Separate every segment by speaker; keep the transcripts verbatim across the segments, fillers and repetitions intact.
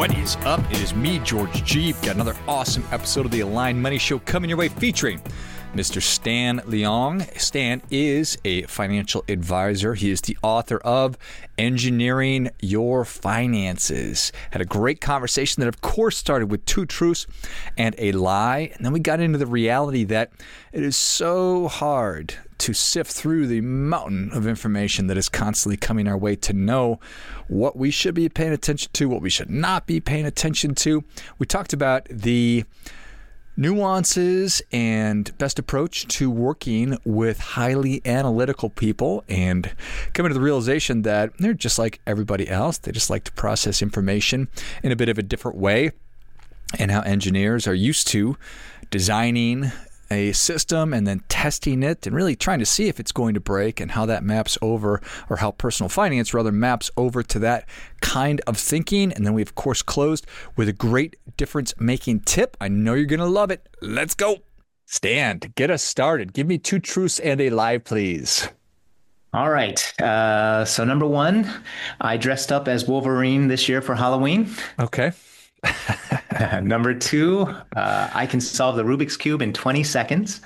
Speaker 1: What is up? It is me, George G. We've got another awesome episode of the Aligned Money Show coming your way featuring Mister Stan Leong. Stan is a financial advisor. He is the author of Engineering Your Finances. Had a great conversation that, of course, started with two truths and a lie. And then we got into the reality that it is so hard to sift through the mountain of information that is constantly coming our way to know what we should be paying attention to, what we should not be paying attention to. We talked about the nuances and best approach to working with highly analytical people and coming to the realization that they're just like everybody else. They just like to process information in a bit of a different way, and how engineers are used to designing a system and then testing it and really trying to see if it's going to break, and how that maps over, or how personal finance rather maps over to that kind of thinking. And then we, of course, closed with a great difference-making tip. I know you're going to love it. Let's go. Stan, to get us started, give me two truths and a lie, please.
Speaker 2: All right. Uh, so number one, I dressed up as Wolverine this year for Halloween.
Speaker 1: Okay.
Speaker 2: Number two, uh, I can solve the Rubik's Cube in twenty seconds.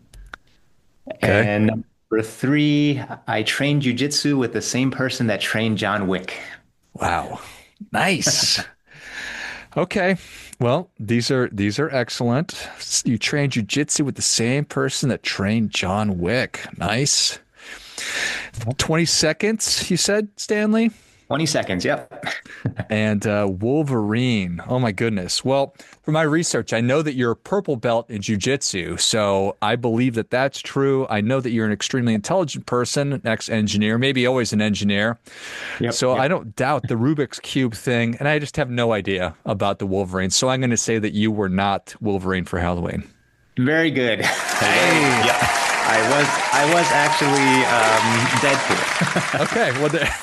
Speaker 1: Okay.
Speaker 2: And number three, I trained jujitsu with the same person that trained John Wick.
Speaker 1: Wow. Nice. Okay. Well, these are these are excellent. You trained jujitsu with the same person that trained John Wick. Nice. twenty seconds, you said, Stanley?
Speaker 2: twenty seconds, yep.
Speaker 1: And uh, Wolverine. Oh, my goodness. Well, for my research, I know that you're a purple belt in jiu-jitsu, so I believe that that's true. I know that you're an extremely intelligent person, an ex-engineer, maybe always an engineer.
Speaker 2: Yep,
Speaker 1: so
Speaker 2: yep.
Speaker 1: I don't doubt the Rubik's Cube thing, and I just have no idea about the Wolverine. So I'm going to say that you were not Wolverine for Halloween.
Speaker 2: Very good.
Speaker 1: Hey.
Speaker 2: Yep. I was I was actually um, Deadpool.
Speaker 1: Okay.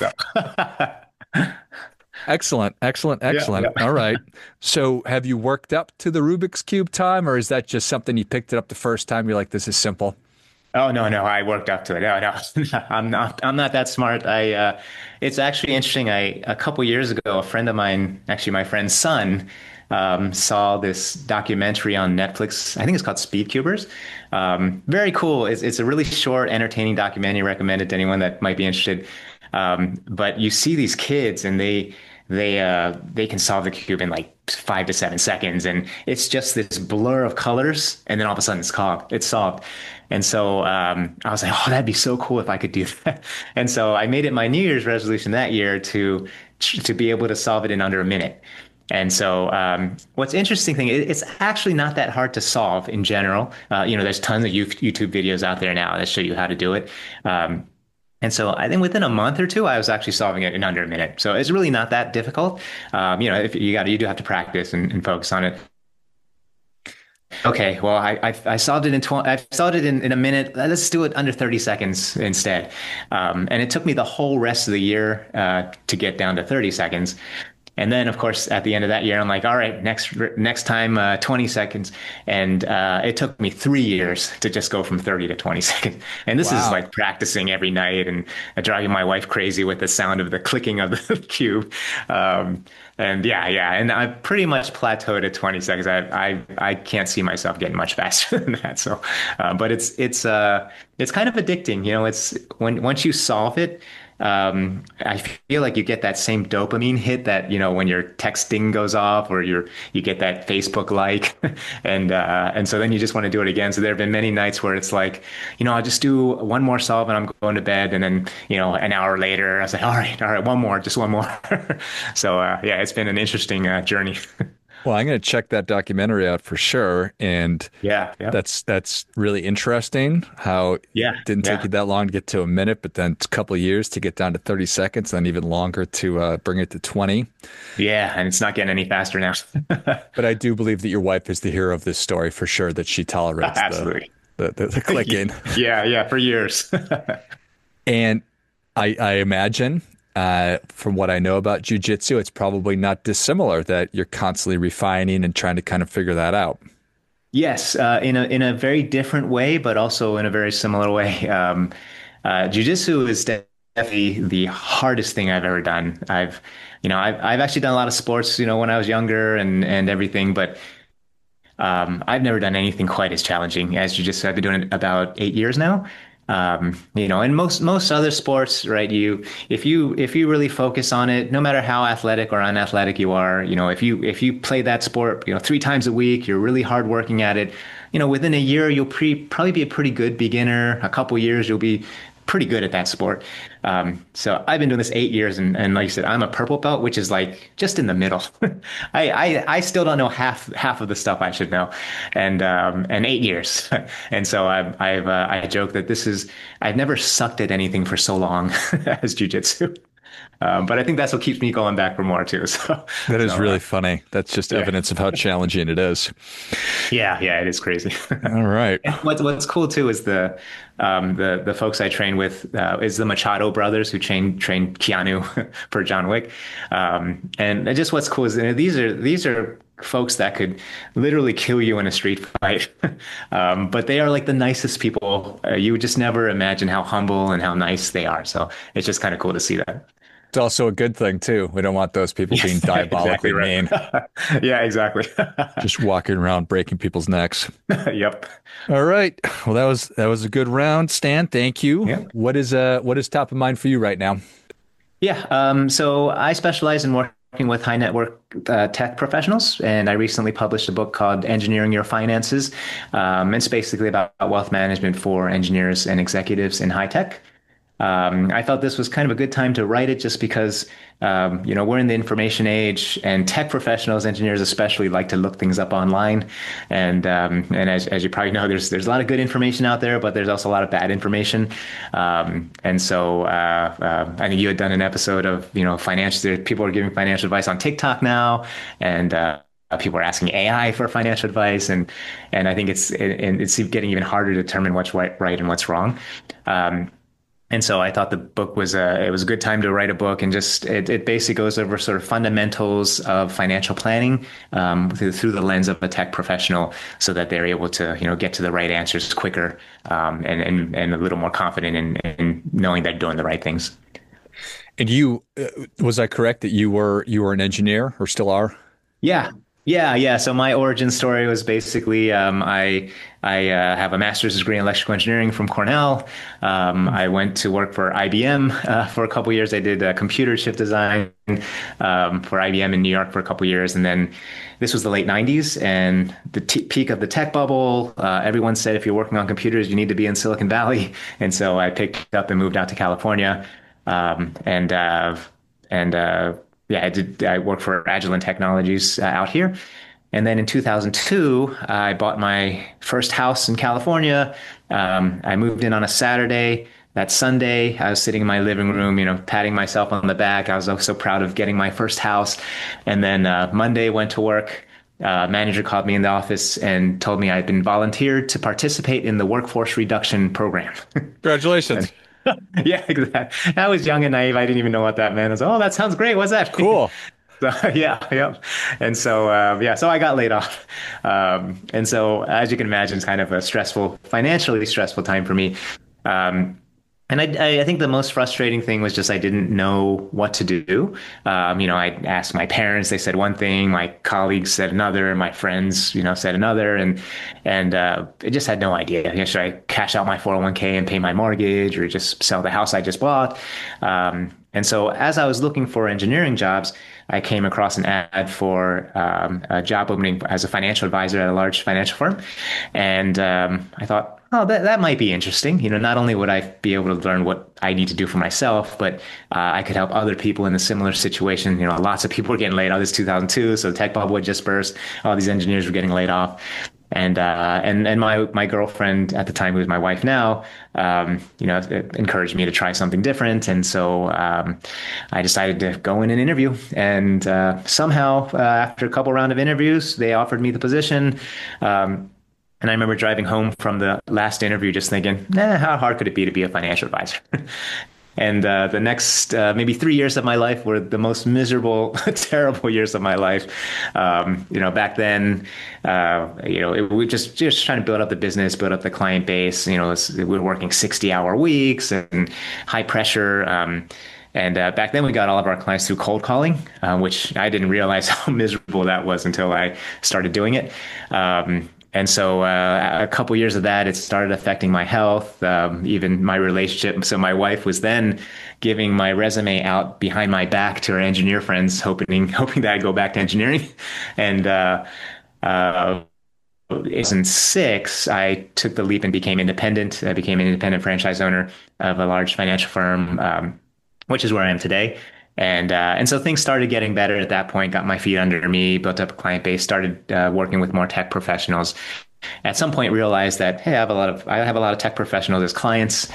Speaker 1: Well, there... Excellent, excellent, excellent.
Speaker 2: Yeah, yeah.
Speaker 1: All right. So have you worked up to the Rubik's Cube time, or is that just something you picked it up the first time? You're like, this is simple.
Speaker 2: Oh, no, no, I worked up to it. No, no, I'm not, I'm not that smart. I, uh, it's actually interesting. I, a couple years ago, a friend of mine, actually my friend's son, um, saw this documentary on Netflix. I think it's called Speed Cubers. Um, very cool. It's, it's a really short, entertaining documentary, recommended to anyone that might be interested. Um, but you see these kids and they, they, uh, they can solve the cube in like five to seven seconds. And it's just this blur of colors. And then all of a sudden it's solved, it's solved. And so, um, I was like, oh, that'd be so cool if I could do that. And so I made it my New Year's resolution that year to, to be able to solve it in under a minute. And so, um, what's interesting thing, it, it's actually not that hard to solve in general. Uh, you know, there's tons of YouTube videos out there now that show you how to do it. Um, And so I think within a month or two, I was actually solving it in under a minute. So it's really not that difficult. Um, you know, if you got you do have to practice and, and focus on it. Okay, well, I I, I solved it in twenty. I solved it in, in a minute. Let's do it under thirty seconds instead. Um, and it took me the whole rest of the year uh, to get down to thirty seconds. And then, of course, at the end of that year, I'm like, all right, next next time, uh, twenty seconds. And uh, it took me three years to just go from thirty to twenty seconds. And this
Speaker 1: Wow.
Speaker 2: is like practicing every night and uh, driving my wife crazy with the sound of the clicking of the cube. Um, and yeah, yeah. And I pretty much plateaued at twenty seconds. I I, I can't see myself getting much faster than that. So, uh, but it's it's uh it's kind of addicting. You know, it's when once you solve it. Um, I feel like you get that same dopamine hit that, you know, when your texting goes off or you're, you get that Facebook like, and, uh, and so then you just want to do it again. So there have been many nights where it's like, you know, I'll just do one more solve and I'm going to bed. And then, you know, an hour later, I was like, all right, all right, one more, just one more. So, uh, yeah, it's been an interesting, uh, journey.
Speaker 1: Well, I'm going to check that documentary out for sure. And
Speaker 2: Yeah, yeah.
Speaker 1: that's that's really interesting how it
Speaker 2: Yeah,
Speaker 1: didn't take
Speaker 2: yeah.
Speaker 1: you that long to get to a minute, but then a couple of years to get down to thirty seconds, then even longer to uh, bring it to twenty.
Speaker 2: Yeah, and it's not getting any faster now.
Speaker 1: But I do believe that your wife is the hero of this story for sure, that she tolerates the,
Speaker 2: Absolutely.
Speaker 1: the, the, the clicking.
Speaker 2: Yeah, yeah, for years.
Speaker 1: And I, I imagine, uh, from what I know about jujitsu, it's probably not dissimilar that you're constantly refining and trying to kind of figure that out.
Speaker 2: Yes, uh, in a in a very different way, but also in a very similar way. Um, uh, jiu-jitsu is definitely the hardest thing I've ever done. I've, you know, I've I've actually done a lot of sports, you know, when I was younger and and everything, but um, I've never done anything quite as challenging as you just said. I've been doing it about eight years now. Um, you know, and most most other sports, right? You if you if you really focus on it, no matter how athletic or unathletic you are, you know, if you if you play that sport, you know, three times a week, you're really hard working at it. You know, within a year, you'll pre probably be a pretty good beginner. A couple years, you'll be pretty good at that sport. Um, so I've been doing this eight years, and, and like I said, I'm a purple belt, which is like just in the middle. I, I I still don't know half half of the stuff I should know, and um, and eight years, and so I've I've uh, I joke that this is I've never sucked at anything for so long as jujitsu. Um, but I think that's what keeps me going back for more too. So
Speaker 1: That is
Speaker 2: so,
Speaker 1: really
Speaker 2: uh,
Speaker 1: funny. That's just
Speaker 2: yeah,
Speaker 1: evidence of how challenging it is.
Speaker 2: yeah, yeah, it is crazy.
Speaker 1: All right.
Speaker 2: And what's what's cool too is the um, the the folks I train with uh, is the Machado brothers who train train Keanu for John Wick, um, and just what's cool is you know, these are these are folks that could literally kill you in a street fight, um, but they are like the nicest people. Uh, you would just never imagine how humble and how nice they are. So it's just kind of cool to see that.
Speaker 1: It's also a good thing too. We don't want those people being
Speaker 2: Yes, exactly
Speaker 1: diabolically
Speaker 2: right.
Speaker 1: mean,
Speaker 2: Yeah, exactly.
Speaker 1: just walking around breaking people's necks.
Speaker 2: Yep.
Speaker 1: All right. Well, that was that was a good round, Stan. Thank you.
Speaker 2: Yeah.
Speaker 1: What is uh what is top of mind for you right now?
Speaker 2: Yeah. Um, so I specialize in working with high net worth uh, tech professionals, and I recently published a book called Engineering Your Finances. Um, it's basically about wealth management for engineers and executives in high tech. Um, I felt this was kind of a good time to write it just because, um, you know, we're in the information age and tech professionals, engineers especially, like to look things up online. And um, and as, as you probably know, there's there's a lot of good information out there, but there's also a lot of bad information. Um, and so uh, uh, I think you had done an episode of, you know, financial, people are giving financial advice on TikTok now. And uh, people are asking A I for financial advice. And and I think it's, it, it's getting even harder to determine what's right, right and what's wrong. Um, And so I thought the book was a, it was a good time to write a book and just, it, it basically goes over sort of fundamentals of financial planning um, through, through the lens of a tech professional so that they're able to, you know, get to the right answers quicker um, and, and, and a little more confident in, in knowing they're doing the right things.
Speaker 1: And you, uh, was I correct that you were you were an engineer or still are?
Speaker 2: Yeah. Yeah, yeah. So my origin story was basically um, I I uh, have a master's degree in electrical engineering from Cornell. Um, I went to work for I B M uh, for a couple of years. I did uh, computer chip design um, for I B M in New York for a couple of years, and then this was the late nineties and the t- peak of the tech bubble. Uh, everyone said if you're working on computers, you need to be in Silicon Valley, and so I picked up and moved out to California, um, and uh, and uh, yeah, I did. I worked for Agilent Technologies uh, out here, and then in two thousand two, I bought my first house in California. Um, I moved in on a Saturday. That Sunday, I was sitting in my living room, you know, patting myself on the back. I was so proud of getting my first house. And then uh, Monday, went to work. Uh, manager called me in the office and told me I'd been volunteered to participate in the workforce reduction program.
Speaker 1: Congratulations.
Speaker 2: Yeah, exactly. I was young and naive. I didn't even know what that meant. I was, oh, that sounds great. What's that?
Speaker 1: Cool.
Speaker 2: So, yeah, yeah. And so, uh, yeah, so I got laid off. Um, and so, as you can imagine, it's kind of a stressful, financially stressful time for me. Um, and I, I think the most frustrating thing was just I didn't know what to do. Um, you know, I asked my parents; they said one thing, my colleagues said another, and my friends, you know, said another, and and uh, I just had no idea. You know, should I cash out my four oh one k and pay my mortgage, or just sell the house I just bought? Um, and so, as I was looking for engineering jobs, I came across an ad for um, a job opening as a financial advisor at a large financial firm, and um, I thought, oh, that, that might be interesting. You know, not only would I be able to learn what I need to do for myself, but uh, I could help other people in a similar situation. You know, lots of people were getting laid off. This is two thousand two, so the tech bubble had just burst. All these engineers were getting laid off. And uh, and and my my girlfriend at the time, who is my wife now, um, you know, encouraged me to try something different. And so um, I decided to go in and interview. And uh, somehow, uh, after a couple round of interviews, they offered me the position. Um, And I remember driving home from the last interview just thinking, nah, how hard could it be to be a financial advisor? And uh, the next uh, maybe three years of my life were the most miserable, terrible years of my life. Um, you know, back then, uh, you know, it, we just just trying to build up the business, build up the client base. You know, it's, we were working sixty hour weeks and high pressure. Um, And uh, back then, we got all of our clients through cold calling, uh, which I didn't realize how miserable that was until I started doing it. Um, and so uh, a couple years of that, it started affecting my health, um, even my relationship. So my wife was then giving my resume out behind my back to her engineer friends, hoping hoping that I'd go back to engineering. And uh, uh, in two thousand six, I took the leap and became independent. I became an independent franchise owner of a large financial firm. Um, which is where I am today. And uh, and so things started getting better at that point, got my feet under me, built up a client base, started uh, working with more tech professionals. At some point realized that, hey, I have a lot of I have a lot of tech professionals as clients.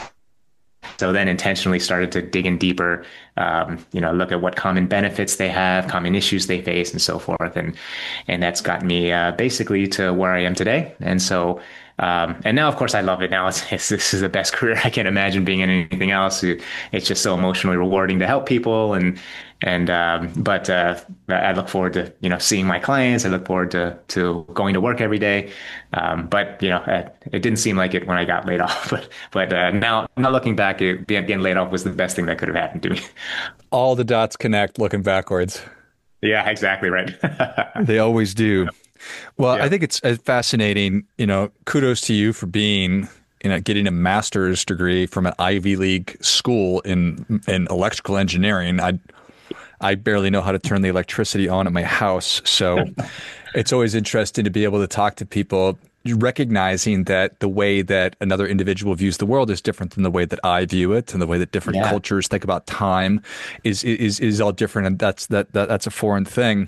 Speaker 2: So then intentionally started to dig in deeper, um, you know, look at what common benefits they have, common issues they face, and so forth. And and that's gotten me uh, basically to where I am today. And so Um, and now, of course, I love it. Now it's, it's, this is the best career I can imagine being in anything else. It, it's just so emotionally rewarding to help people. And, and, um, but, uh, I look forward to, you know, seeing my clients. I look forward to, to going to work every day. Um, but, you know, it, it didn't seem like it when I got laid off, but, but, uh, now, now looking back, it, getting laid off was the best thing that could have happened to me.
Speaker 1: All the dots connect looking backwards.
Speaker 2: Yeah, exactly right.
Speaker 1: They always do. Well,
Speaker 2: Yeah.
Speaker 1: I think it's fascinating. You know, kudos to you for being, you know, getting a master's degree from an Ivy League school in in electrical engineering. I I barely know how to turn the electricity on at my house, so it's always interesting to be able to talk to people, recognizing that the way that another individual views the world is different than the way that I view it, and the way that different
Speaker 2: Yeah.
Speaker 1: cultures think about time is is is all different, and that's that, that that's a foreign thing.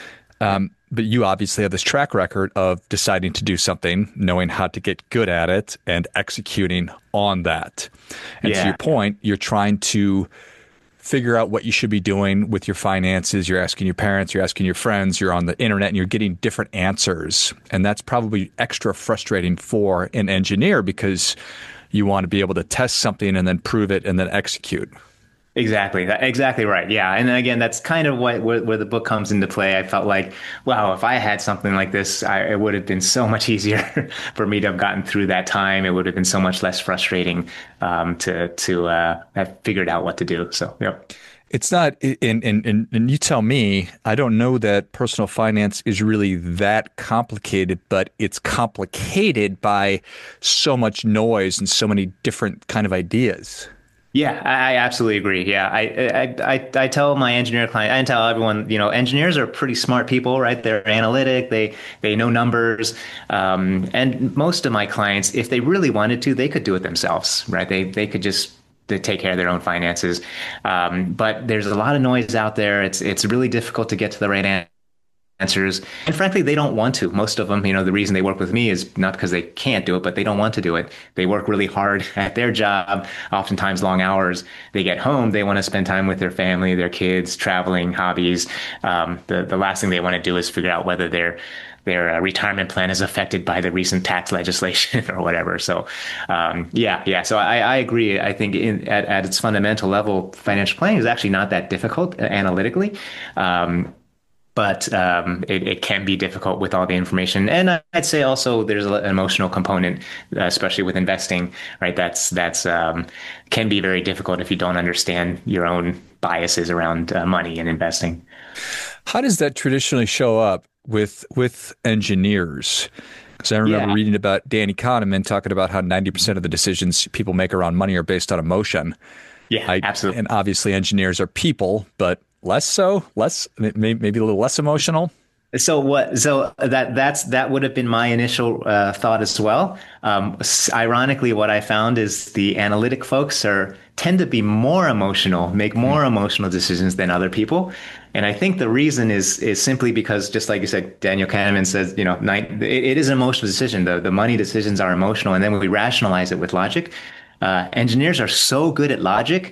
Speaker 1: Um, but you obviously have this track record of deciding to do something, knowing how to get good at it, and executing on that. And
Speaker 2: Yeah.
Speaker 1: to your point, you're trying to figure out what you should be doing with your finances. You're asking your parents, you're asking your friends, you're on the internet, and you're getting different answers. And that's probably extra frustrating for an engineer because you want to be able to test something and then prove it and then execute.
Speaker 2: Exactly. That- Exactly right. Yeah. And then again, that's kind of what where, where the book comes into play. I felt like, wow, if I had something like this, I, it would have been so much easier for me to have gotten through that time. It would have been so much less frustrating um, to to uh, have figured out what to do. So, yeah.
Speaker 1: It's not, and, and, and, and you tell me, I don't know that personal finance is really that complicated, but it's complicated by so much noise and so many different kind of ideas.
Speaker 2: Yeah, I I absolutely agree. Yeah, I, I I I tell my engineer client, I tell everyone, you know, engineers are pretty smart people, right? They're analytic, they they know numbers, um, and most of my clients, if they really wanted to, they could do it themselves, right? They they could just to take care of their own finances, um, but there's a lot of noise out there. It's it's really difficult to get to the right answer. answers. And frankly, they don't want to. Most of them, you know, the reason they work with me is not because they can't do it, but they don't want to do it. They work really hard at their job, oftentimes long hours. They get home, they want to spend time with their family, their kids, traveling, hobbies. Um, the, the last thing they want to do is figure out whether their their uh, retirement plan is affected by the recent tax legislation or whatever. So, um, yeah, yeah. So I, I agree. I think in, at, at its fundamental level, financial planning is actually not that difficult uh, analytically. Um, But um, it, it can be difficult with all the information, and I'd say also there's an emotional component, uh, especially with investing, right? That's that's um, can be very difficult if you don't understand your own biases around uh, money and investing.
Speaker 1: How does that traditionally show up with with engineers? Because I remember
Speaker 2: Yeah.
Speaker 1: reading about Danny Kahneman talking about how ninety percent of the decisions people make around money are based on emotion.
Speaker 2: Yeah,
Speaker 1: I,
Speaker 2: absolutely.
Speaker 1: And obviously engineers are people, but less so, less maybe, maybe a little less emotional.
Speaker 2: So what? So that that's that would have been my initial uh, thought as well. Um, s- ironically, what I found is the analytic folks are tend to be more emotional, make more emotional decisions than other people, and I think the reason is is simply because, just like you said, Daniel Kahneman says, you know, nine, it, it is an emotional decision. The the money decisions are emotional, and then we rationalize it with logic. Uh, engineers are so good at logic.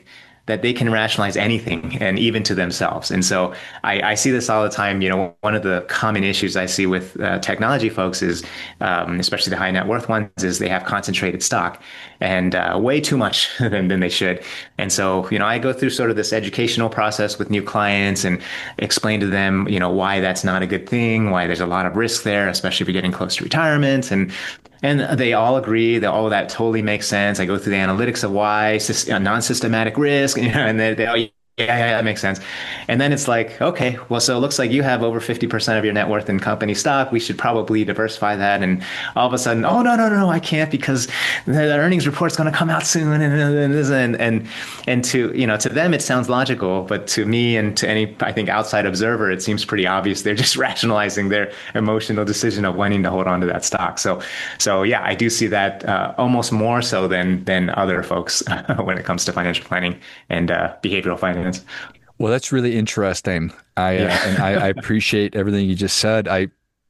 Speaker 2: that they can rationalize anything and even to themselves. And so I, I see this all the time. You know, one of the common issues I see with uh, technology folks is, um, especially the high net worth ones, is they have concentrated stock and uh, way too much than, than they should. And so, you know, I go through sort of this educational process with new clients and explain to them, you know, why that's not a good thing, why there's a lot of risk there, especially if you're getting close to retirement. And And they all agree that, oh, that totally makes sense. I go through the analytics of why, non-systematic risk, you know, and they, they, oh, yeah, yeah, that makes sense. And then it's like, okay, well, so it looks like you have over fifty percent of your net worth in company stock. We should probably diversify that. And all of a sudden, oh, no, no, no, no, I can't because the earnings report's going to come out soon. And, and, and, and to, you know, to them, it sounds logical. But to me and to any, I think, outside observer, it seems pretty obvious. They're just rationalizing their emotional decision of wanting to hold on to that stock. So, so yeah, I do see that uh, almost more so than, than other folks when it comes to financial planning and uh, behavioral finance.
Speaker 1: Well, that's really interesting. I uh, and I, I appreciate everything you just said. I,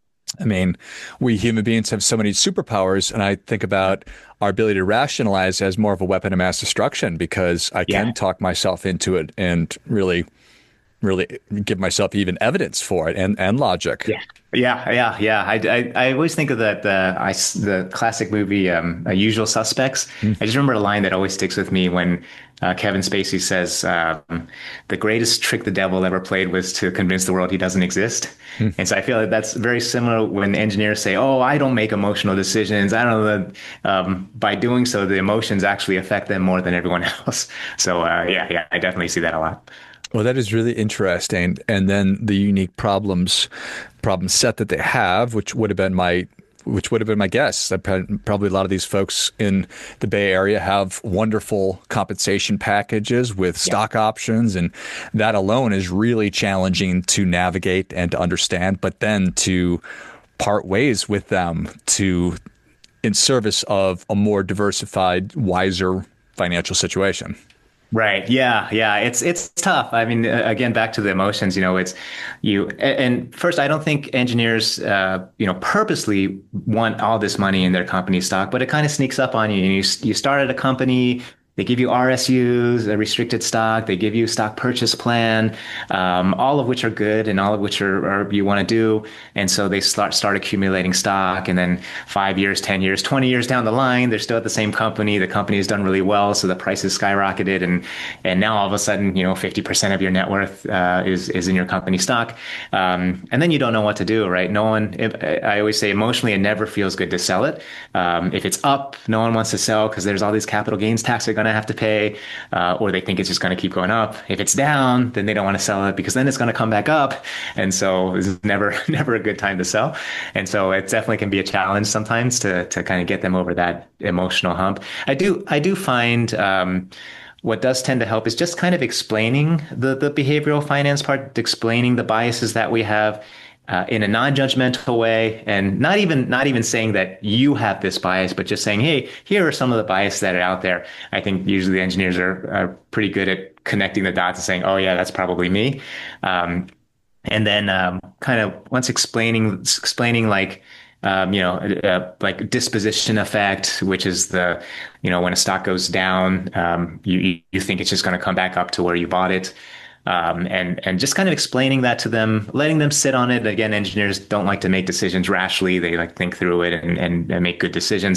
Speaker 1: I mean, we human beings have so many superpowers, and I think about our ability to rationalize as more of a weapon of mass destruction because I can yeah. talk myself into it and really, really give myself even evidence for it and and logic.
Speaker 2: Yeah. Yeah, yeah, yeah. I, I, I always think of that the I, the classic movie um, Usual Suspects. Mm. I just remember a line that always sticks with me when uh, Kevin Spacey says, um, "The greatest trick the devil ever played was to convince the world he doesn't exist." Mm. And so I feel like that's very similar when engineers say, "Oh, I don't make emotional decisions. I don't know." Um, by doing so, the emotions actually affect them more than everyone else. So uh, yeah, yeah, I definitely see that a lot.
Speaker 1: Well, that is really interesting. And then the unique problems, problem set that they have, which would have been my, which would have been my guess. Probably a lot of these folks in the Bay Area have wonderful compensation packages with stock yeah. options, and that alone is really challenging to navigate and to understand. But then to part ways with them to, in service of a more diversified, wiser financial situation.
Speaker 2: Right. Yeah. Yeah. It's it's tough. I mean, again, back to the emotions. You know, it's you. And first, I don't think engineers, uh, you know, purposely want all this money in their company stock, but it kind of sneaks up on you. And you you start at a company. They give you R S Us, a restricted stock. They give you a stock purchase plan, um, all of which are good and all of which are, are you want to do. And so they start start accumulating stock. And then five years, ten years, twenty years down the line, they're still at the same company. The company has done really well, so the price has skyrocketed. And and now all of a sudden, you know, fifty percent of your net worth uh, is is in your company stock. Um, and then you don't know what to do, right? No one. If, I always say emotionally, it never feels good to sell it. Um, if it's up, no one wants to sell because there's all these capital gains tax they're going to have to pay, uh, or they think it's just going to keep going up. If it's down, then they don't want to sell it because then it's going to come back up. And so it's never, never a good time to sell. And so it definitely can be a challenge sometimes to, to kind of get them over that emotional hump. I do, I do find, um, what does tend to help is just kind of explaining the, the behavioral finance part, explaining the biases that we have, Uh, in a non-judgmental way, and not even not even saying that you have this bias, but just saying, hey, here are some of the biases that are out there. I think usually the engineers are, are pretty good at connecting the dots and saying, oh yeah, that's probably me. Um, and then um, kind of once explaining explaining like um, you know uh, like disposition effect, which is the you know when a stock goes down, um, you you think it's just going to come back up to where you bought it. Um, and, and just kind of explaining that to them, letting them sit on it. Again, engineers don't like to make decisions rashly. They like think through it and, and, and make good decisions.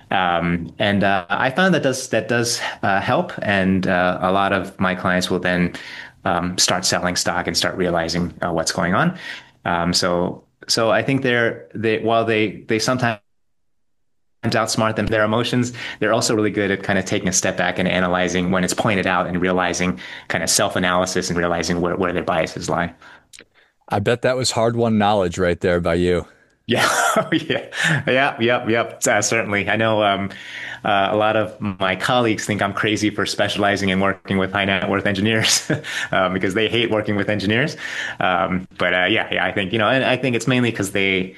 Speaker 2: Um, and, uh, I found that does, that does, uh, help. And, uh, a lot of my clients will then, um, start selling stock and start realizing uh, what's going on. Um, so, so I think they're, they, while they, they sometimes outsmart them, their emotions, they're also really good at kind of taking a step back and analyzing when it's pointed out and realizing kind of self-analysis and realizing where, where their biases lie.
Speaker 1: I bet that was hard-won knowledge right there by you.
Speaker 2: Yeah. yeah. Yeah. Yep. Yep. Uh, certainly. I know um, uh, a lot of my colleagues think I'm crazy for specializing in working with high net worth engineers um, because they hate working with engineers. Um, but uh, yeah, yeah, I think, you know, and I think it's mainly because they,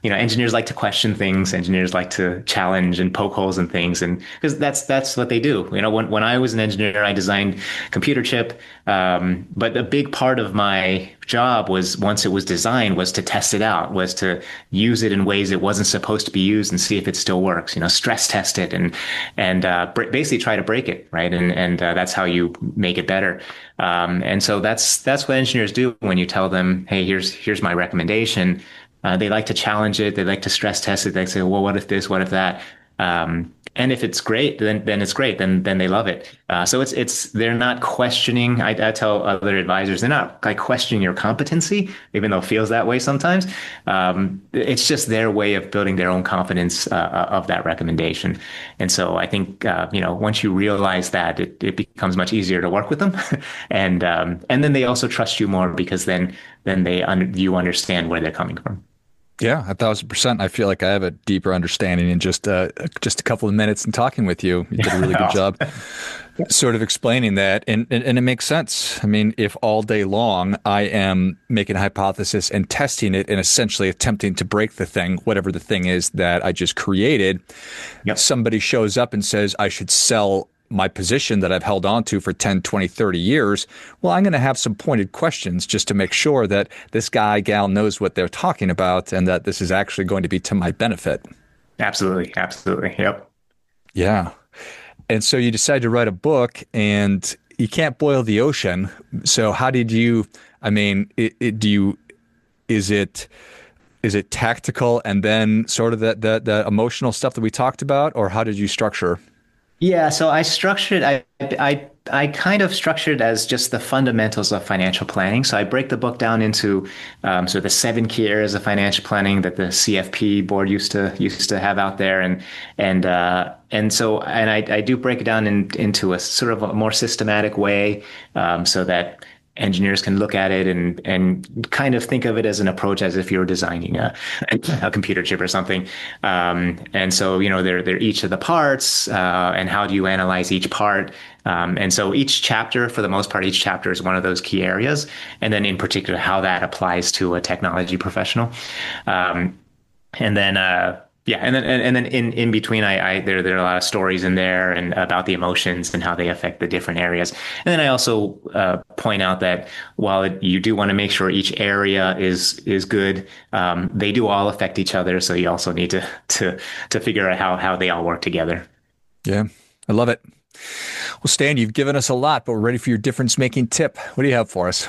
Speaker 2: you know, engineers like to question things. Engineers like to challenge and poke holes in things, and because that's that's what they do. You know, when when I was an engineer, I designed computer chip, um, but a big part of my job was once it was designed was to test it out, was to use it in ways it wasn't supposed to be used and see if it still works. You know, stress test it and and uh, basically try to break it, right? And and uh, that's how you make it better. Um, and so that's that's what engineers do when you tell them, hey, here's here's my recommendation. Uh, they like to challenge it. They like to stress test it. They say, well, what if this? What if that? Um, and if it's great, then then it's great. Then then they love it. Uh, so it's it's they're not questioning. I, I tell other advisors they're not like questioning your competency, even though it feels that way sometimes. Um, it's just their way of building their own confidence uh, of that recommendation. And so I think uh, you know once you realize that, it, it becomes much easier to work with them, and um, and then they also trust you more because then then they un- you understand where they're coming from.
Speaker 1: Yeah, a thousand percent. I feel like I have a deeper understanding in just uh, just a couple of minutes in talking with you. You did a really good job sort of explaining that. And, and, and it makes sense. I mean, if all day long I am making a hypothesis and testing it and essentially attempting to break the thing, whatever the thing is that I just created, yep. Somebody shows up and says I should sell my position that I've held on to for ten, twenty, thirty years, well, I'm going to have some pointed questions just to make sure that this guy, gal knows what they're talking about and that this is actually going to be to my benefit.
Speaker 2: Absolutely. Absolutely. Yep.
Speaker 1: Yeah. And so you decide to write a book and you can't boil the ocean. So how did you, I mean, it, it, do you, is it, is it tactical and then sort of the, the, the emotional stuff that we talked about, or how did you structure?
Speaker 2: Yeah, so I structured, I, I, I kind of structured as just the fundamentals of financial planning. So I break the book down into um, sort of the seven key areas of financial planning that the C F P board used to used to have out there, and and uh, and so and I, I do break it down in, into a sort of a more systematic way, um, so that engineers can look at it and and kind of think of it as an approach as if you're designing a, a computer chip or something. Um, and so, you know, they're, they're each of the parts uh, and how do you analyze each part? Um, and so each chapter, for the most part, each chapter is one of those key areas. And then in particular, how that applies to a technology professional. Um, and then, uh, Yeah, and then and, and then in, in between, I, I there there are a lot of stories in there and about the emotions and how they affect the different areas. And then I also uh, point out that while it, you do want to make sure each area is is good, um, they do all affect each other. So you also need to to to figure out how how they all work together.
Speaker 1: Yeah, I love it. Well, Stan, you've given us a lot, but we're ready for your difference making tip. What do you have for us?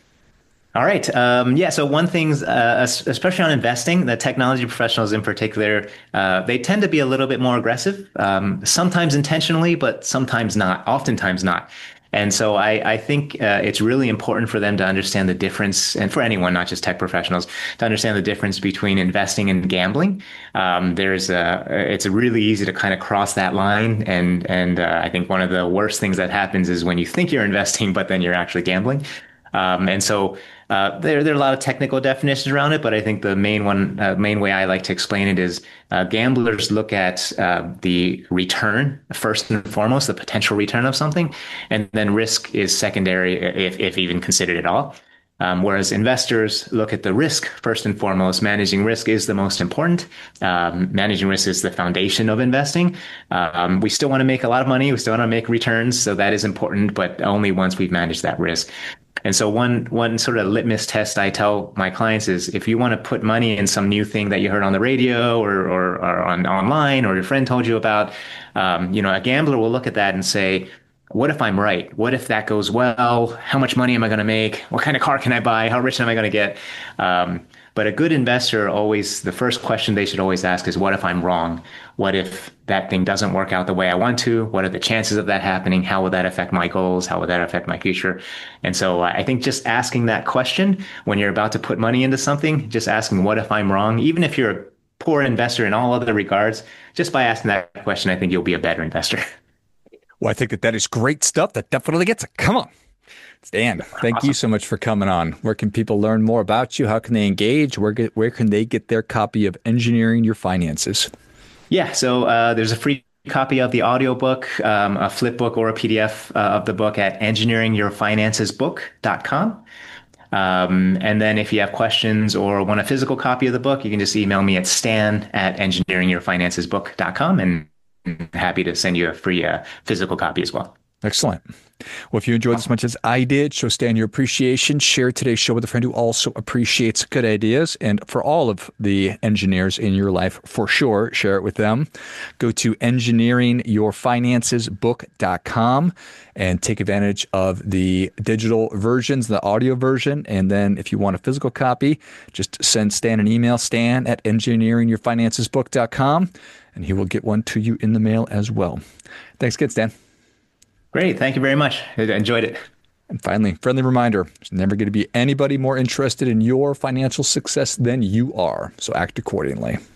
Speaker 2: All right. Um, yeah. So one thing, uh, especially on investing, the technology professionals in particular, uh, they tend to be a little bit more aggressive, um, sometimes intentionally, but sometimes not, oftentimes not. And so I, I think uh, it's really important for them to understand the difference, and for anyone, not just tech professionals, to understand the difference between investing and gambling. Um, there's a, it's really easy to kind of cross that line, and and uh, I think one of the worst things that happens is when you think you're investing, but then you're actually gambling. Um, and so uh, there, there are a lot of technical definitions around it, but I think the main one, uh, main way I like to explain it is uh, gamblers look at uh, the return first and foremost, the potential return of something, and then risk is secondary, if, if even considered at all. Um, whereas investors look at the risk first and foremost. Managing risk is the most important. Um, managing risk is the foundation of investing. Um, we still want to make a lot of money. We still want to make returns. So that is important, but only once we've managed that risk. And so one one sort of litmus test I tell my clients is if you want to put money in some new thing that you heard on the radio or or, or on online or your friend told you about, um, you know, a gambler will look at that and say, what if I'm right? What if that goes well? How much money am I going to make? What kind of car can I buy? How rich am I going to get? Um, but a good investor always, the first question they should always ask is, what if I'm wrong? What if that thing doesn't work out the way I want to? What are the chances of that happening? How will that affect my goals? How will that affect my future? And so uh, I think just asking that question when you're about to put money into something, just asking, what if I'm wrong? Even if you're a poor investor in all other regards, just by asking that question, I think you'll be a better investor.
Speaker 1: Well, I think that that is great stuff. That definitely gets it. Come on. Stan, thank awesome. you so much for coming on. Where can people learn more about you? How can they engage? Where get, where can they get their copy of Engineering Your Finances? Yeah, so uh, there's a free copy of the audiobook, um, a flip book or a P D F uh, of the book at engineering your finances book dot com.
Speaker 2: Um, and then if you have questions or want a physical copy of the book, you can just email me at stan at engineering your finances book dot com, and I'm happy to send you a free uh, physical copy as well.
Speaker 1: Excellent. Well, if you enjoyed this as much as I did, show Stan your appreciation. Share today's show with a friend who also appreciates good ideas. And for all of the engineers in your life, for sure, share it with them. Go to engineering your finances book dot com and take advantage of the digital versions, the audio version. And then if you want a physical copy, just send Stan an email, stan at engineering your finances book dot com, and he will get one to you in the mail as well. Thanks again, Stan.
Speaker 2: Great. Thank you very much. I enjoyed it.
Speaker 1: And finally, friendly reminder, there's never going to be anybody more interested in your financial success than you are. So act accordingly.